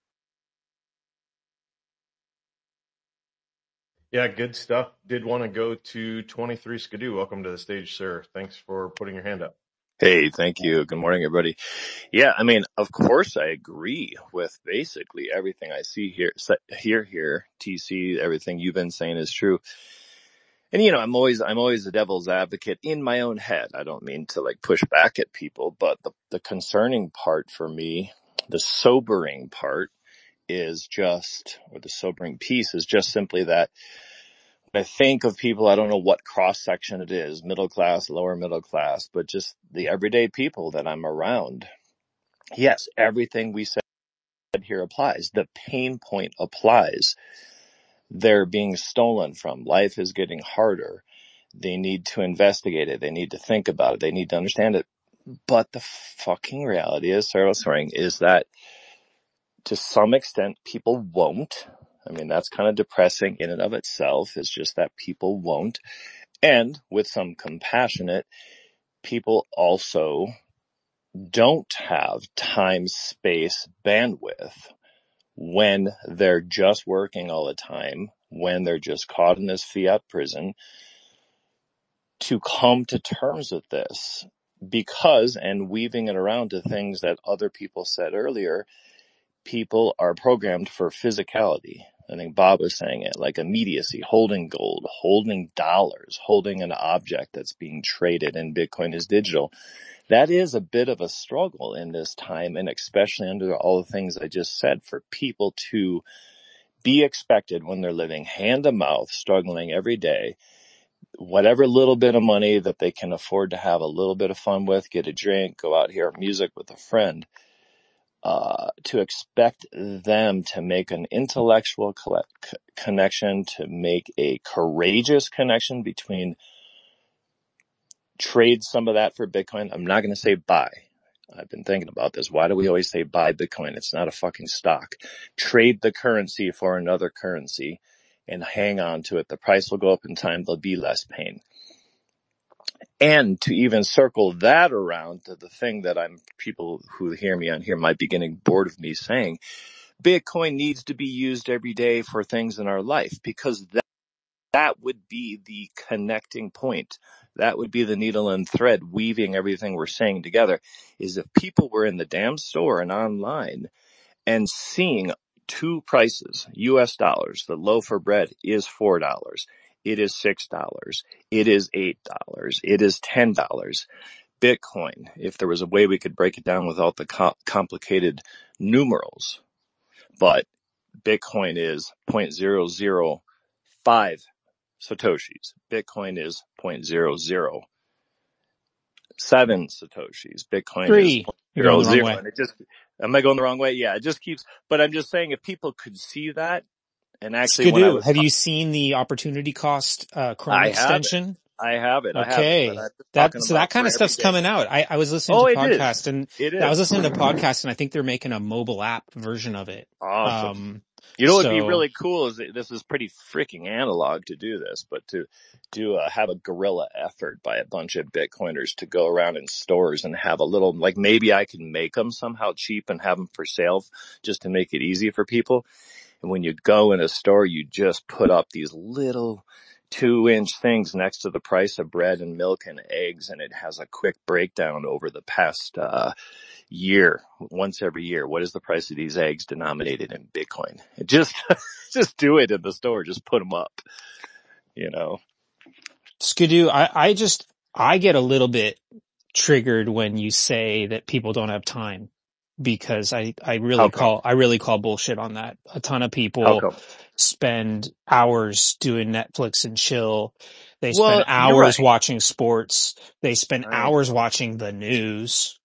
Yeah, good stuff. Did want to go to twenty-three Skidoo. Welcome to the stage, sir. Thanks for putting your hand up. Hey, thank you. Good morning, everybody. Yeah, I mean, of course I agree with basically everything I see here, hear here, T C, everything you've been saying is true. And, you know, I'm always, I'm always the devil's advocate in my own head. I don't mean to like push back at people, but the, the concerning part for me, the sobering part is just, or the sobering piece is just simply that I think of people, I don't know what cross section it is, middle class, lower middle class, but just the everyday people that I'm around. Yes, everything we said here applies. The pain point applies. They're being stolen from. Life is getting harder. They need to investigate it. They need to think about it. They need to understand it. But the fucking reality is, Sarah was saying, is that to some extent people won't. I mean, that's kind of depressing in and of itself. It's just that people won't. And with some compassionate, people also don't have time, space, bandwidth when they're just working all the time, when they're just caught in this fiat prison, to come to terms with this. Because, and weaving it around to things that other people said earlier, people are programmed for physicality. I think Bob was saying it, like immediacy, holding gold, holding dollars, holding an object that's being traded, and Bitcoin is digital. That is a bit of a struggle in this time, and especially under all the things I just said, for people to be expected when they're living hand to mouth, struggling every day, whatever little bit of money that they can afford to have a little bit of fun with, get a drink, go out, hear music with a friend. Uh, to expect them to make an intellectual collect- connection, to make a courageous connection between trade some of that for Bitcoin. I'm not going to say buy. I've been thinking about this. Why do we always say buy Bitcoin? It's not a fucking stock. Trade the currency for another currency and hang on to it. The price will go up in time. There'll be less pain. And to even circle that around to the thing that I'm, people who hear me on here might be getting bored of me saying, Bitcoin needs to be used every day for things in our life, because that, that would be the connecting point. That would be the needle and thread weaving everything we're saying together, is if people were in the damn store and online and seeing two prices, U S dollars, the loaf of bread is four dollars. It is six dollars. It is eight dollars. It is ten dollars. Bitcoin, if there was a way we could break it down without the co- complicated numerals, but Bitcoin is zero point zero zero five Satoshis. Bitcoin is zero point zero zero seven Satoshis. Bitcoin is Three. You're going zero the wrong zero. way. And it just, am I going the wrong way? Yeah, it just keeps, but I'm just saying if people could see that, and actually when I Skidoo, was, have you seen the opportunity cost uh, Chrome I have it. extension? I have it. I have it. But Okay. I'm just That, talking so that about kind for of stuff's everyday. coming out. I, I was listening Oh, to it podcast is. and It I was is. listening to podcast and I think they're making a mobile app version of it. Awesome. Um, You know what would be so really cool is that this is pretty freaking analog to do this, but to to uh, have a guerrilla effort by a bunch of Bitcoiners to go around in stores and have a little, like maybe I can make them somehow cheap and have them for sale just to make it easy for people. And when you go in a store, you just put up these little two inch things next to the price of bread and milk and eggs, and it has a quick breakdown over the past uh year, once every year. What is the price of these eggs denominated in Bitcoin? Just, just do it in the store. Just put them up, you know? Skidoo, I, I just, I get a little bit triggered when you say that people don't have time because I, I How really come? call, I really call bullshit on that. A ton of How people come? spend hours doing Netflix and chill. They spend Well, you're hours right. watching sports. They spend I hours know. watching the news.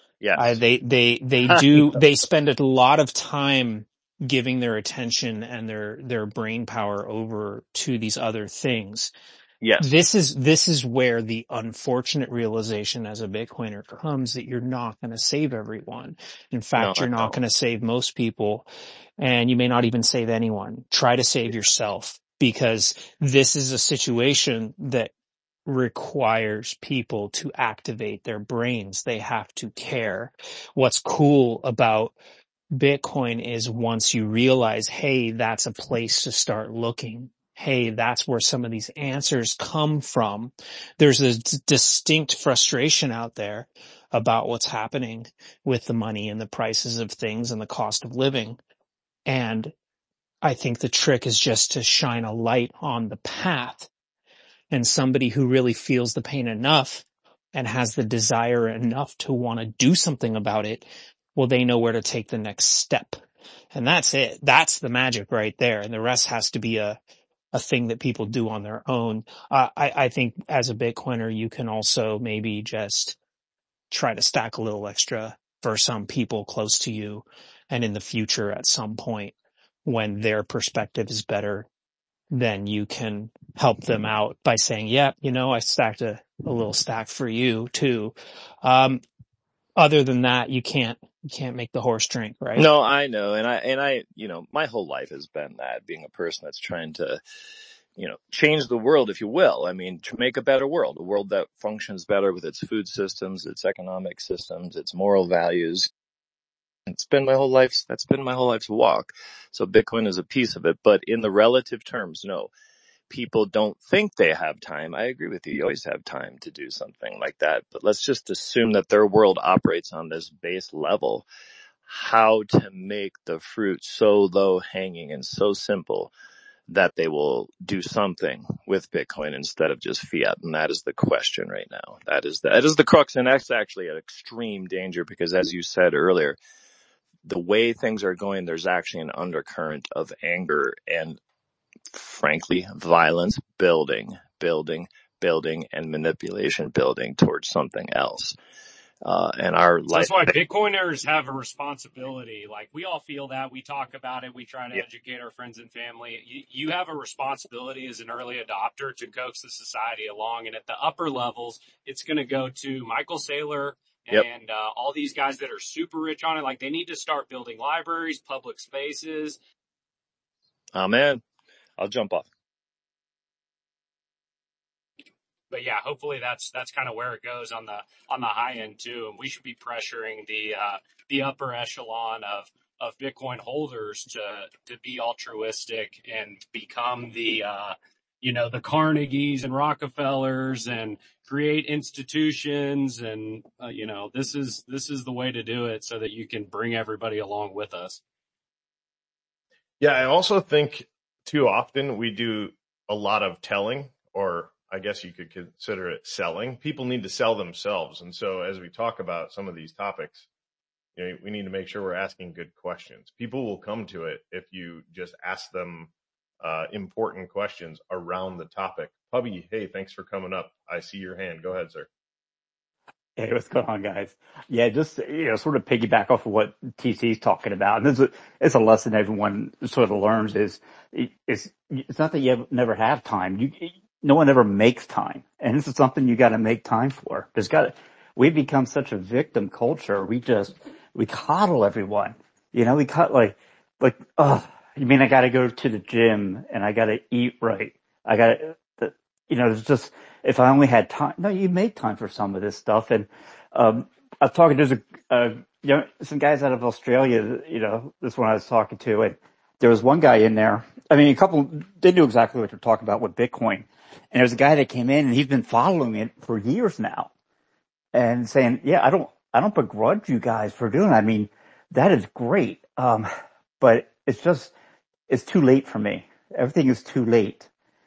I, Yes. they, they, they I do, know. they spend a lot of time giving their attention and their, their brain power over to these other things. Yes. This is, this is where the unfortunate realization as a Bitcoiner comes that you're not going to save everyone. In No, fact, I you're not know. going to save most people and you may not even save anyone. Try to save yourself because this is a situation that requires people to activate their brains. They have to care. What's cool about Bitcoin is once you realize, hey, that's a place to start looking. Hey, that's where some of these answers come from. There's a d- distinct frustration out there about what's happening with the money and the prices of things and the cost of living. And I think the trick is just to shine a light on the path, and somebody who really feels the pain enough and has the desire enough to want to do something about it, well, they know where to take the next step. And that's it. That's the magic right there. And the rest has to be a, a thing that people do on their own. Uh, I, I think as a Bitcoiner, you can also maybe just try to stack a little extra for some people close to you. And in the future, at some point, when their perspective is better, then you can help them out by saying, yeah, you know, I stacked a, a little stack for you too. Um, other than that, you can't, you can't make the horse drink, right? No, I know. And I, and I, you know, my whole life has been that, being a person that's trying to, you know, change the world, if you will. I mean, to make a better world, a world that functions better with its food systems, its economic systems, its moral values. It's been my whole life's, that's been my whole life's walk. So Bitcoin is a piece of it, but in the relative terms, no. People don't think they have time. I agree with you. You always have time to do something like that, but let's just assume that their world operates on this base level. How to make the fruit so low hanging and so simple that they will do something with Bitcoin instead of just fiat. And that is the question right now. That is the, that is the crux. And that's actually an extreme danger because, as you said earlier, the way things are going, there's actually an undercurrent of anger and, frankly, violence building, building, building, and manipulation building towards something else. Uh, and our So life. that's why Bitcoiners have a responsibility. Like, we all feel that. We talk about it. We try to Yeah. educate our friends and family. You, you have a responsibility as an early adopter to coax the society along. And at the upper levels, it's going to go to Michael Saylor Yep. and uh, all these guys that are super rich on it. Like, they need to start building libraries, public spaces. Amen. I'll jump off. But yeah, hopefully that's that's kind of where it goes on the on the high end too. And we should be pressuring the uh, the upper echelon of of Bitcoin holders to, to be altruistic and become the, uh, you know, the Carnegies and Rockefellers and create institutions. And, uh, you know, this is, this is the way to do it so that you can bring everybody along with us. Yeah, I also think too often we do a lot of telling, or I guess you could consider it selling. People need to sell themselves. And so as we talk about some of these topics, you know, we need to make sure we're asking good questions. People will come to it if you just ask them uh, important questions around the topic. Pubby, hey, thanks for coming up. I see your hand. Go ahead, sir. Hey, what's going on, guys? Yeah, just, you know, sort of piggyback off of what T C's talking about. And this is a, it's a lesson everyone sort of learns is, it's, it's not that you never have time. You, no one ever makes time. And this is something you got to make time for. There's got to, we've become such a victim culture. We just, we coddle everyone. You know, we cut like, like, oh, you mean I got to go to the gym and I got to eat right. I got to, you know, it's just, if I only had time. No, you make time for some of this stuff. And, um, I was talking, there's a, uh, you know, some guys out of Australia, you know, this one I was talking to, and there was one guy in there. I mean, a couple, they knew exactly what they're talking about with Bitcoin. And there's a guy that came in and he's been following it for years now and saying, yeah, I don't, I don't begrudge you guys for doing it. I mean, that is great. Um, but it's just, it's too late for me. Everything is too late.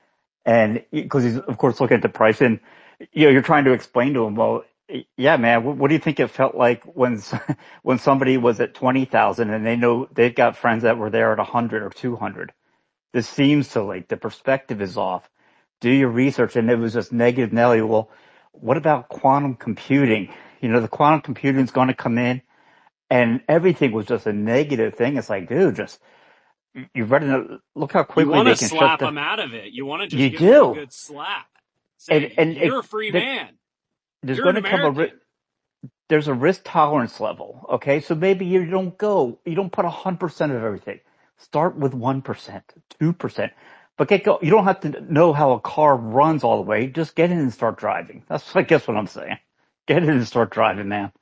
And because he's, of course, looking at the price and, you know, you're trying to explain to him, well, yeah, man, what, what do you think it felt like when, when somebody was at twenty thousand and they know they've got friends that were there at one hundred or two hundred? This seems so late. The perspective is off. Do your research. And it was just negative Nelly. Well, what about quantum computing? You know, the quantum computing is going to come in and everything was just a negative thing. It's like, dude, just, you've read it. Look how quickly you they want can to slap shut the, them out of it. You want to just you give do. them a good slap. Say, and, and you're it, a free the, man. There's You're going an to come a, American. there's a risk tolerance level. Okay. So maybe you don't go, you don't put a hundred percent of everything. Start with one percent, two percent, but get go. You don't have to know how a car runs all the way. Just get in and start driving. That's, I guess, what I'm saying. Get in and start driving, man.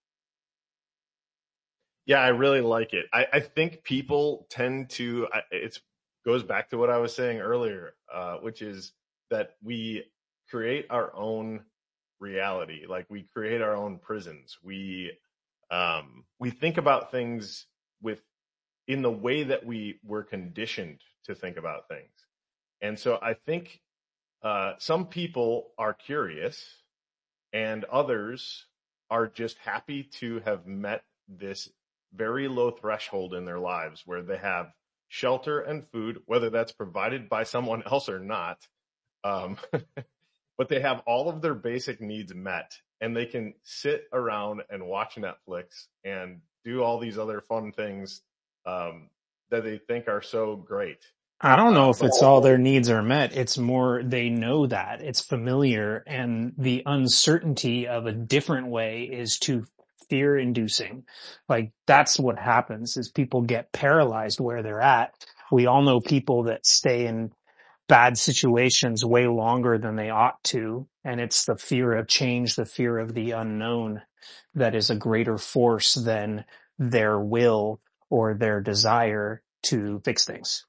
Yeah, I really like it. I, I think people tend to, it's goes back to what I was saying earlier, uh, which is that we create our own reality. Like we create our own prisons. We, um, we think about things with, in the way that we were conditioned to think about things. And so I think, uh, some people are curious and others are just happy to have met this very low threshold in their lives where they have shelter and food, whether that's provided by someone else or not. Um, but they have all of their basic needs met and they can sit around and watch Netflix and do all these other fun things, um, that they think are so great. I don't know Uh, if but it's all their needs are met. It's more they know that it's familiar, and the uncertainty of a different way is too fear inducing. Like that's what happens is people get paralyzed where they're at. We all know people that stay in bad situations way longer than they ought to. And it's the fear of change, the fear of the unknown that is a greater force than their will or their desire to fix things.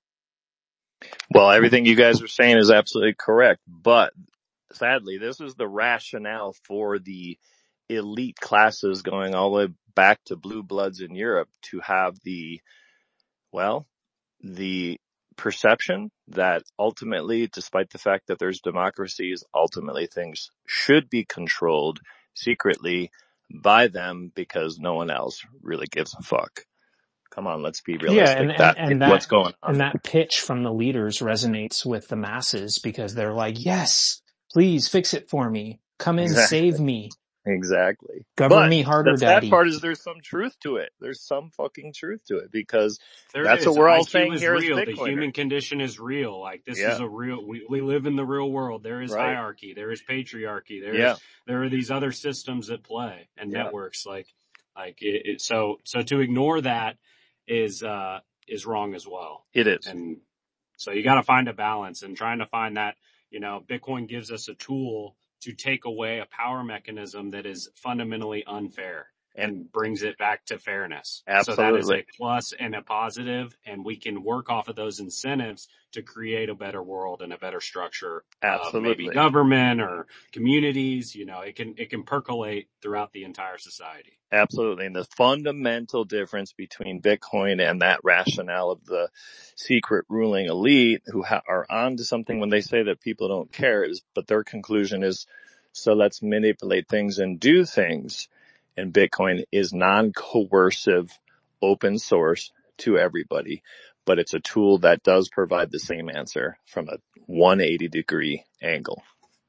Well, everything you guys are saying is absolutely correct, but sadly, this is the rationale for the elite classes going all the way back to blue bloods in Europe to have the, well, the perception that ultimately, despite the fact that there's democracies, ultimately things should be controlled secretly by them because no one else really gives a fuck. Come on, let's be Yeah, realistic. and, and, That is and what's that, going on. and that pitch from the leaders resonates with the masses because they're like, yes, please fix it for me. Come in, Exactly. save me. Exactly. Govern But me harder, the sad daddy. part is there's some truth to it. There's some fucking truth to it because There that's is. what we're all I Q saying is here as real. The Bitcoiners. human condition is real. Like this Yeah. is a real, we, we live in the real world. There is Right. hierarchy. There is patriarchy. There Yeah. is, there are these other systems at play and Yeah. networks. Like, like it, it, so, so to ignore that is, uh, is wrong as well. It is. And so you got to find a balance and trying to find that, you know, Bitcoin gives us a tool to take away a power mechanism that is fundamentally unfair. and brings it back to fairness. So that is Absolutely. a plus and a positive, and we can work off of those incentives to create a better world and a better structure of maybe Absolutely. government or communities. You know, it can, it can percolate throughout the entire society. Absolutely. And the fundamental difference between Bitcoin and that rationale of the secret ruling elite who ha- are onto something when they say that people don't care is, but their conclusion is, so let's manipulate things and do things. And Bitcoin is non-coercive, open source to everybody, but it's a tool that does provide the same answer from a one hundred eighty degree angle.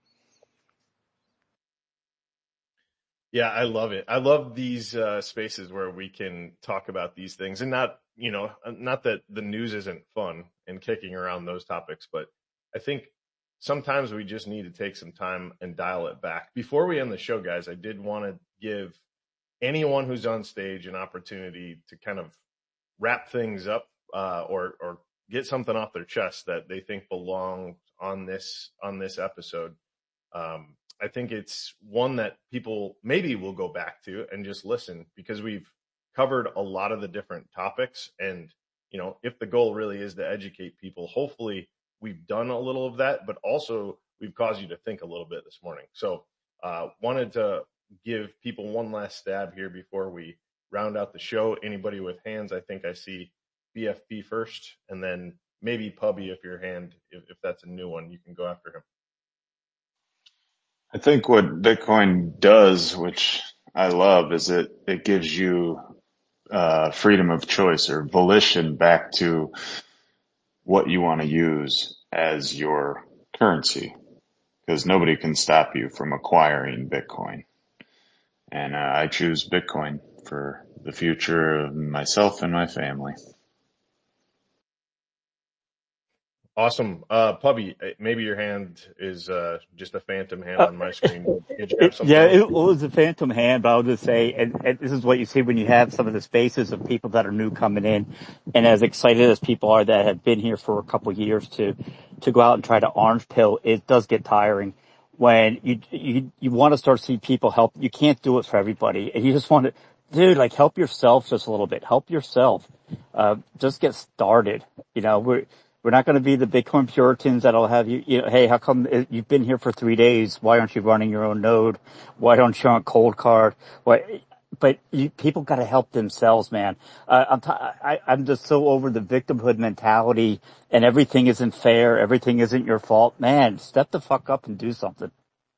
Yeah, I love it. I love these uh, spaces where we can talk about these things and not, you know, not that the news isn't fun and kicking around those topics, but I think sometimes we just need to take some time and dial it back. Before we end the show, guys, I did want to give anyone who's on stage an opportunity to kind of wrap things up uh, or or get something off their chest that they think belongs on this on this episode. Um, I think it's one that people maybe will go back to and just listen because we've covered a lot of the different topics. And, you know, if the goal really is to educate people, hopefully we've done a little of that, but also we've caused you to think a little bit this morning. So, uh, wanted to give people one last stab here before we round out the show. Anybody with hands? I think I see B F P first, and then maybe Pubby if your hand, if, if that's a new one, you can go after him. I think what Bitcoin does, which I love, is it, it gives you uh, freedom of choice or volition back to what you want to use as your currency, because nobody can stop you from acquiring Bitcoin. And uh, I choose Bitcoin for the future of myself and my family. Awesome. Uh, Pubby, maybe your hand is uh, just a phantom hand Uh, on my screen. Did you have it, something yeah, else? it was a phantom hand, but I'll just say, and, and this is what you see when you have some of the spaces of people that are new coming in, and as excited as people are that have been here for a couple of years to, to go out and try to orange pill, it does get tiring. When you, you, you want to start seeing people help, you can't do it for everybody. And you just want to, dude, like help yourself just a little bit. Help yourself. Uh, just get started. You know, we're, We're not going to be the Bitcoin Puritans that'll have you, you know, hey, how come you've been here for three days? Why aren't you running your own node? Why don't you on cold card? Why? But you, people got to help themselves, man. Uh, I'm, t- I, I'm just so over the victimhood mentality and everything isn't fair. Everything isn't your fault. Man, step the fuck up and do something.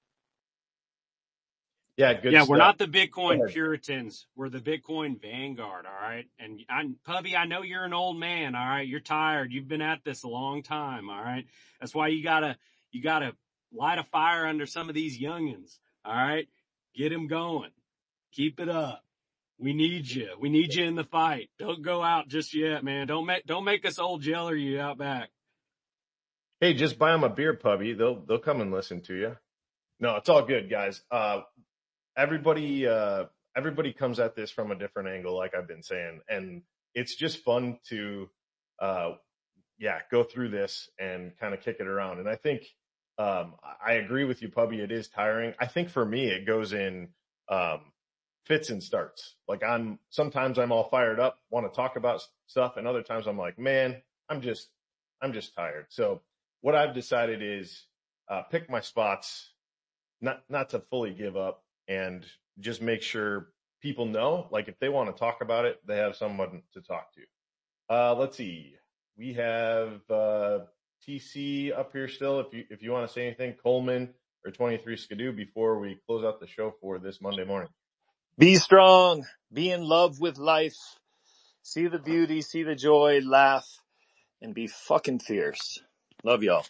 Yeah, good Yeah, stuff. we're not the Go Bitcoin ahead. Puritans. We're the Bitcoin Vanguard, all right? And I, Pubby, I know you're an old man, all right? You're tired. You've been at this a long time, all right? That's why you gotta, you gotta light a fire under some of these youngins, all right? Get them going. Keep it up. We need you. We need you in the fight. Don't go out just yet, man. Don't make, don't make us old jeller you out back. Hey, just buy them a beer, Pubby. They'll they'll come and listen to you. No, it's all good, guys. Uh, everybody uh, everybody comes at this from a different angle, like I've been saying, and it's just fun to uh, yeah go through this and kind of kick it around. And I think um, I agree with you, Pubby. It is tiring. I think for me, it goes in um, fits and starts. Like I'm sometimes I'm all fired up, want to talk about stuff, and other times I'm like, man, I'm just I'm just tired. So what I've decided is uh, pick my spots, not not to fully give up, and just make sure people know, like if they want to talk about it, they have someone to talk to. Uh, let's see, we have uh, T C up here still. If you if you want to say anything, Coleman or twenty-three Skidoo before we close out the show for this Monday morning. Be strong. Be in love with life. See the beauty, see the joy, laugh, and be fucking fierce. Love y'all.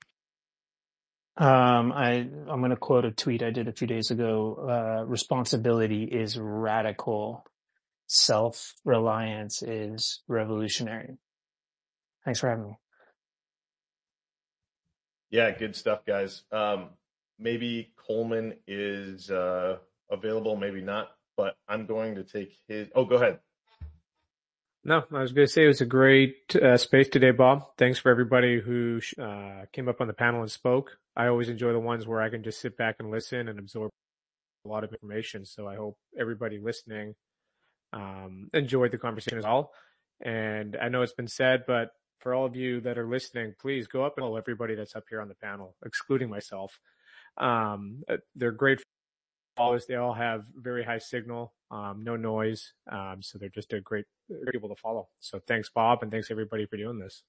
Um, I, I'm going to quote a tweet I did a few days ago. Uh, responsibility is radical. Self-reliance is revolutionary. Thanks for having me. Yeah, good stuff, guys. Um, maybe Coleman is uh, available, maybe not, but I'm going to take his. Oh, go ahead. No, I was going to say it was a great uh, space today, Bob. Thanks for everybody who uh, came up on the panel and spoke. I always enjoy the ones where I can just sit back and listen and absorb a lot of information. So I hope everybody listening um, enjoyed the conversation as well. And I know it's been said, but for all of you that are listening, please go up and follow everybody that's up here on the panel, excluding myself. Um, they're great followers. They all have very high signal, um, no noise. Um, so they're just a great, great people to follow. So thanks, Bob, and thanks everybody for doing this.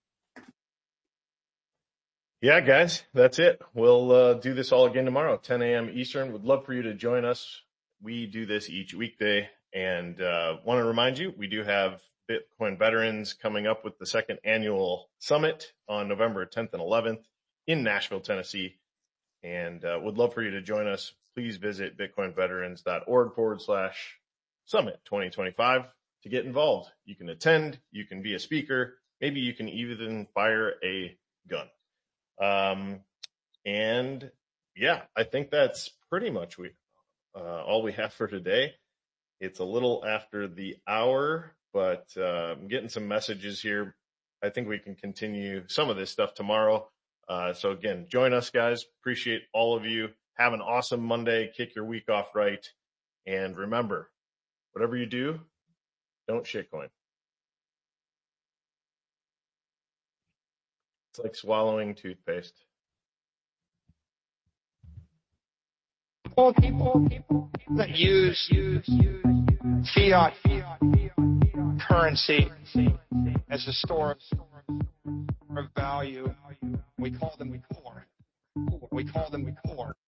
Yeah, guys, that's it. We'll uh, do this all again tomorrow, ten a.m. Eastern. Would love for you to join us. We do this each weekday, and uh, want to remind you, we do have Bitcoin veterans coming up with the second annual summit on November tenth and eleventh in Nashville, Tennessee, and uh, would love for you to join us. Please visit bitcoinveterans.org forward slash summit twenty twenty-five to get involved. You can attend, you can be a speaker, maybe you can even fire a gun. Um, and yeah, I think that's pretty much we, uh, all we have for today. It's a little after the hour, but, uh, I'm getting some messages here. I think we can continue some of this stuff tomorrow. Uh, so again, join us, guys. Appreciate all of you. Have an awesome Monday. Kick your week off right. And remember, whatever you do, don't shitcoin. It's like swallowing toothpaste. People, people, people that use, use, use fiat, fiat currency as a store of value, we call them poor. We call them poor.